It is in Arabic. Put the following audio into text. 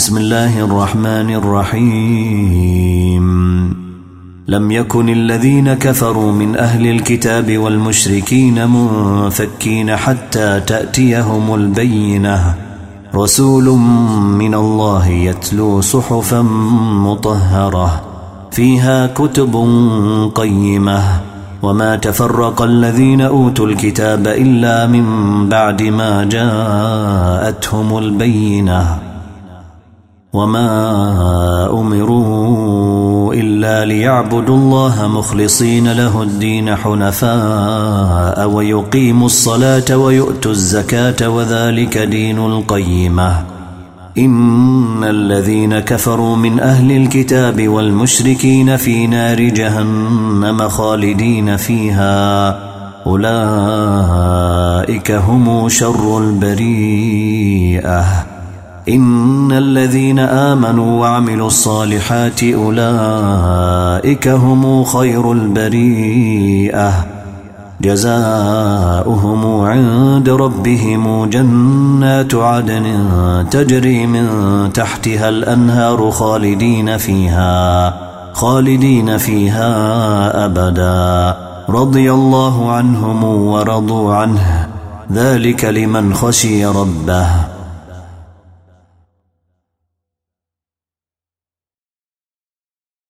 بسم الله الرحمن الرحيم. لم يكن الذين كفروا من أهل الكتاب والمشركين منفكين حتى تأتيهم البينة، رسول من الله يتلو صحفا مطهرة فيها كتب قيمة. وما تفرق الذين أوتوا الكتاب إلا من بعد ما جاءتهم البينة، وما أمروا إلا ليعبدوا الله مخلصين له الدين حنفاء ويقيموا الصلاة ويؤتوا الزكاة وذلك دين القيمة. إن الذين كفروا من أهل الكتاب والمشركين في نار جهنم خالدين فيها، أولئك هم شر البريئة. إن الذين آمنوا وعملوا الصالحات أولئك هم خير البريئة، جزاؤهم عند ربهم جنات عدن تجري من تحتها الأنهار خالدين فيها أبدا، رضي الله عنهم ورضوا عنه، ذلك لمن خشي ربه.